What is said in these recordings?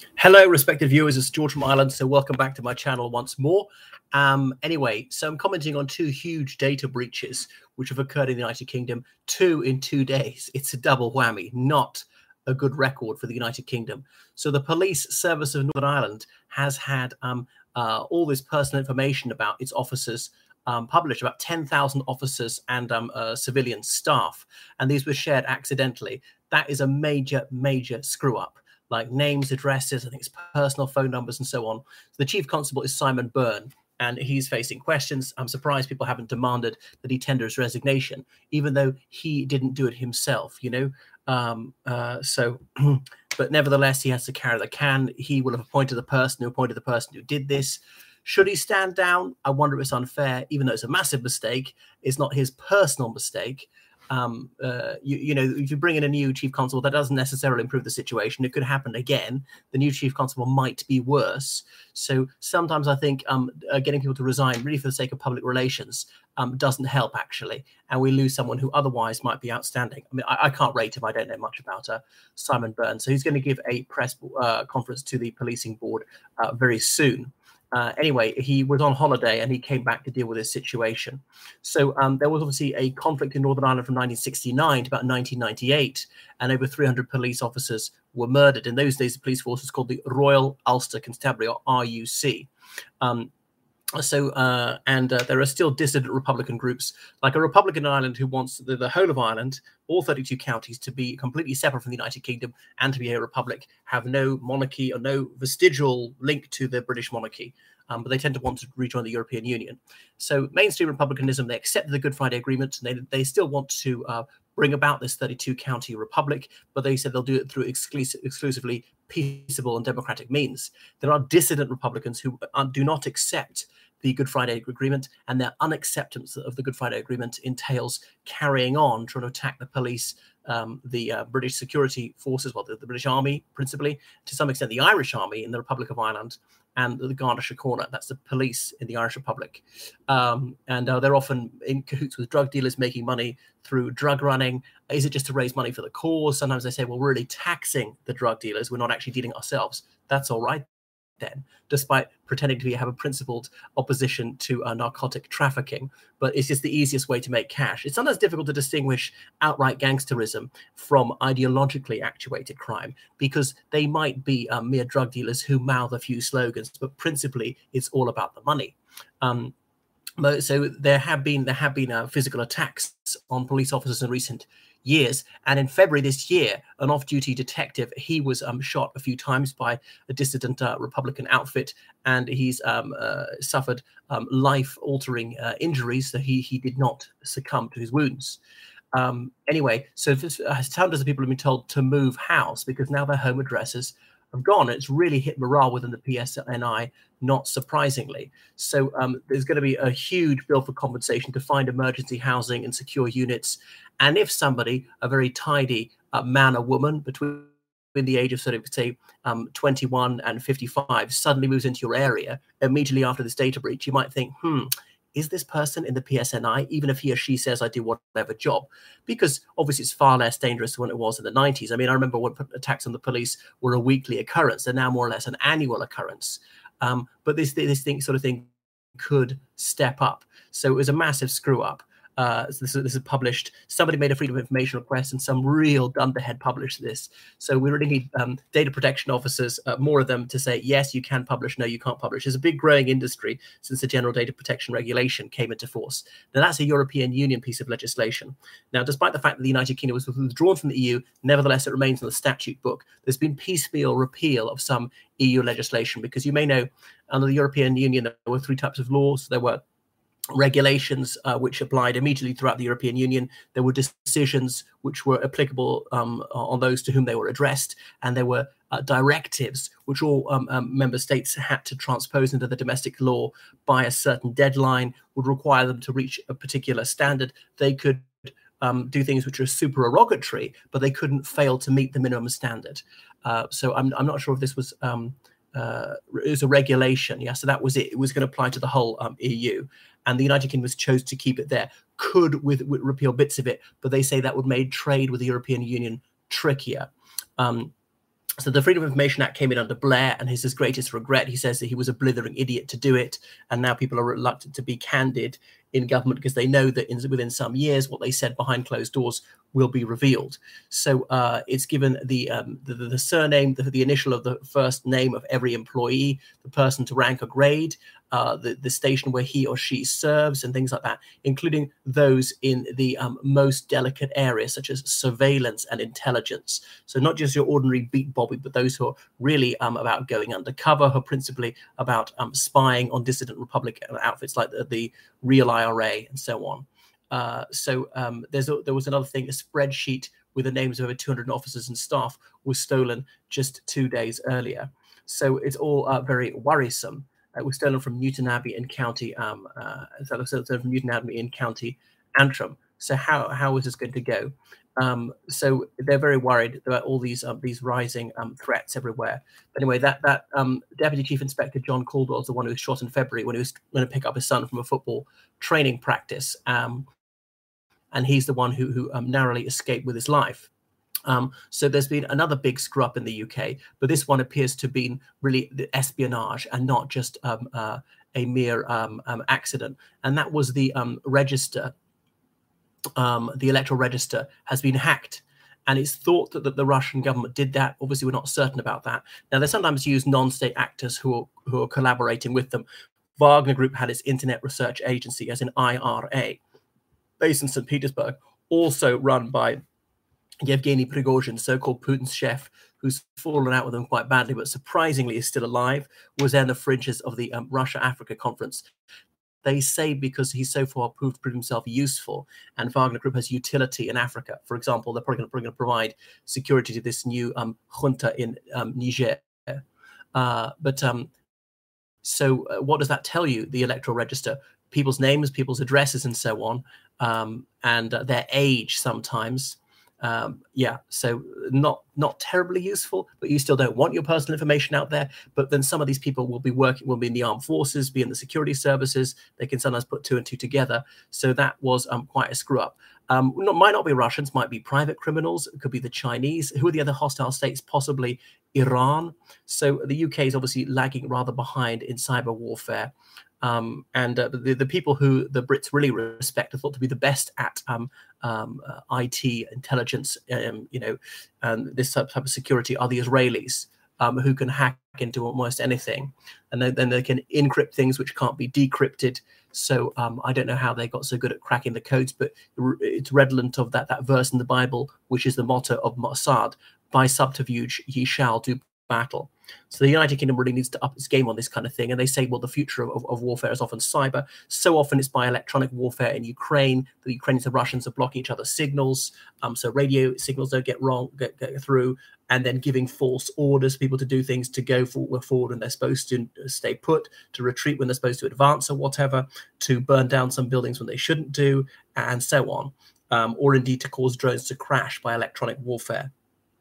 Hello, respected viewers. It's George from Ireland. So welcome back to my channel once more. Anyway, so I'm commenting on two huge data breaches which have occurred in the United Kingdom, 2 in 2 days. It's a double whammy, not a good record for the United Kingdom. So the Police Service of Northern Ireland has had all this personal information about its officers published, about 10,000 officers and civilian staff. And these were shared accidentally. That is a major, major screw up. Like names, addresses, I think it's personal phone numbers and so on. So the chief constable is Simon Byrne, and he's facing questions. I'm surprised people haven't demanded that he tender his resignation, even though he didn't do it himself, you know. But nevertheless, he has to carry the can. He will have appointed the person who did this. Should he stand down? I wonder if it's unfair, even though it's a massive mistake. It's not his personal mistake. You know, if you bring in a new chief constable, that doesn't necessarily improve the situation. It could happen again. The new chief constable might be worse. So sometimes I think getting people to resign really for the sake of public relations doesn't help, actually. And we lose someone who otherwise might be outstanding. I mean, I can't rate him. I don't know much about Simon Byrne. So he's going to give a press conference to the policing board very soon. Anyway, he was on holiday and he came back to deal with this situation. So there was obviously a conflict in Northern Ireland from 1969 to about 1998, and over 300 police officers were murdered. In those days, the police force was called the Royal Ulster Constabulary, or RUC. There are still dissident Republican groups, like a Republican in Ireland who wants the whole of Ireland, all 32 counties, to be completely separate from the United Kingdom and to be a republic, have no monarchy or no vestigial link to the British monarchy. But they tend to want to rejoin the European Union. So mainstream republicanism, they accepted the Good Friday Agreement, and they still want to bring about this 32-county republic, but they said they'll do it through exclusively peaceable and democratic means. There are dissident Republicans who do not accept the Good Friday Agreement, and their unacceptance of the Good Friday Agreement entails carrying on trying to attack the police, the British security forces, well, the British Army principally, to some extent the Irish Army in the Republic of Ireland, and the Garda Síochána, that's the police in the Irish Republic. They're often in cahoots with drug dealers making money through drug running. Is it just to raise money for the cause? Sometimes they say, well, we're really taxing the drug dealers. We're not actually dealing ourselves. That's all right then, despite pretending to have a principled opposition to narcotic trafficking. But it's just the easiest way to make cash. It's sometimes difficult to distinguish outright gangsterism from ideologically actuated crime, because they might be mere drug dealers who mouth a few slogans, but principally it's all about the money. So there have been physical attacks on police officers in recent years, and in February this year, an off-duty detective, he was shot a few times by a dissident Republican outfit, and he's suffered life-altering injuries, so he did not succumb to his wounds. Anyway, so hundreds of people have been told to move house because now their home addresses have gone. It's really hit morale within the PSNI, not surprisingly. So there's going to be a huge bill for compensation to find emergency housing and secure units. And if somebody, a very tidy man or woman between the age of sort of, say, 21 and 55, suddenly moves into your area immediately after this data breach, you might think, is this person in the PSNI, even if he or she says I do whatever job? Because obviously it's far less dangerous than it was in the 90s. I mean, I remember when attacks on the police were a weekly occurrence. They're now more or less an annual occurrence. But this sort of thing could step up. So it was a massive screw up. This is published. Somebody made a Freedom of Information request, and some real dunderhead published this. So we really need data protection officers, more of them, to say, yes, you can publish, no, you can't publish. There's a big growing industry since the General Data Protection Regulation came into force. Now, that's a European Union piece of legislation. Now, despite the fact that the United Kingdom was withdrawn from the EU, nevertheless, it remains in the statute book. There's been piecemeal repeal of some EU legislation, because you may know, under the European Union, there were 3 types of laws. There were regulations which applied immediately throughout the European Union. There were decisions which were applicable on those to whom they were addressed, and there were directives which all member states had to transpose into the domestic law by a certain deadline, would require them to reach a particular standard. They could do things which are supererogatory, but they couldn't fail to meet the minimum standard. So I'm not sure if this was it was a regulation. Yeah, so that was it. It was going to apply to the whole EU. And the United Kingdom chose to keep it there. Could with repeal bits of it, but they say that would make trade with the European Union trickier. So the Freedom of Information Act came in under Blair, and his greatest regret, he says that he was a blithering idiot to do it. And now people are reluctant to be candid in government because they know that within some years, what they said behind closed doors will be revealed. So it's given the surname, the initial of the first name of every employee, the person to rank a grade, the station where he or she serves, and things like that, including those in the most delicate areas, such as surveillance and intelligence. So not just your ordinary beat bobby, but those who are really about going undercover, who are principally about spying on dissident Republican outfits like the Real IRA and so on. There was another thing, a spreadsheet with the names of over 200 officers and staff was stolen just 2 days earlier. So it's all very worrisome. It was stolen from Newton Abbey in County Antrim. So how is this going to go? So they're very worried about all these rising threats everywhere. But anyway, that Deputy Chief Inspector John Caldwell is the one who was shot in February when he was going to pick up his son from a football training practice, and he's the one who narrowly escaped with his life. So there's been another big screw up in the UK, but this one appears to have been really the espionage and not just a mere accident. And that was the register. The electoral register has been hacked, and it's thought that the Russian government did that. Obviously, we're not certain about that. Now, they sometimes use non-state actors who are collaborating with them. Wagner Group had its Internet Research Agency, as in IRA, based in St. Petersburg, also run by Yevgeny Prigozhin, so-called Putin's chef, who's fallen out with them quite badly, but surprisingly is still alive, was there in the fringes of the Russia-Africa conference. They say because he's so far proved himself useful, and Wagner Group has utility in Africa. For example, they're probably going to provide security to this new junta in Niger. So what does that tell you, the electoral register? People's names, people's addresses, and so on, and their age sometimes. So not terribly useful, but you still don't want your personal information out there. But then some of these people will be in the armed forces, be in the security services. They can sometimes put two and two together. So that was quite a screw up. Might not be Russians, might be private criminals. It could be the Chinese. Who are the other hostile states? Possibly Iran. So the UK is obviously lagging rather behind in cyber warfare. The people who the Brits really respect are thought to be the best at IT, intelligence, this type of security are the Israelis, who can hack into almost anything, and then they can encrypt things which can't be decrypted. So I don't know how they got so good at cracking the codes, but it's redolent of that verse in the Bible, which is the motto of Mossad: "By subterfuge ye shall do battle." So the United Kingdom really needs to up its game on this kind of thing. And they say, well, the future of warfare is often cyber. So often it's by electronic warfare in Ukraine. The Ukrainians and Russians are blocking each other's signals. So radio signals don't get through, and then giving false orders for people to do things, to go forward when they're supposed to stay put, to retreat when they're supposed to advance or whatever, to burn down some buildings when they shouldn't do, and so on. Or indeed to cause drones to crash by electronic warfare.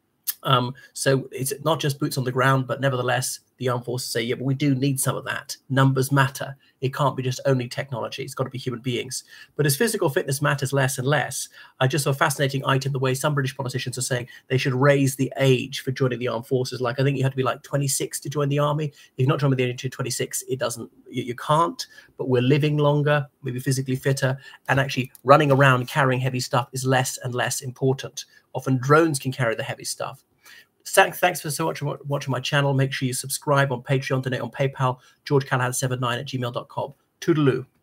So it's not just boots on the ground, but nevertheless, the armed forces say, yeah, but we do need some of that. Numbers matter. It can't be just only technology. It's got to be human beings. But as physical fitness matters less and less, I just saw a fascinating item, the way some British politicians are saying they should raise the age for joining the armed forces. Like, I think you have to be like 26 to join the army. If you're not joining the age of 26, you can't. But we're living longer, maybe physically fitter, and actually running around carrying heavy stuff is less and less important. Often drones can carry the heavy stuff. Thanks for so much for watching my channel. Make sure you subscribe on Patreon, donate on PayPal, georgecallahan79@gmail.com. Toodaloo.